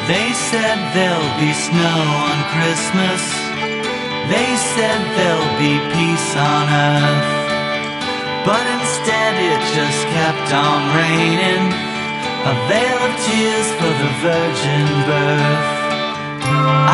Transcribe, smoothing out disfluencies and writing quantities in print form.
They said there'll be snow on Christmas. They said there'll be peace on earth. But instead it just kept on raining, a veil of tears for the virgin birth.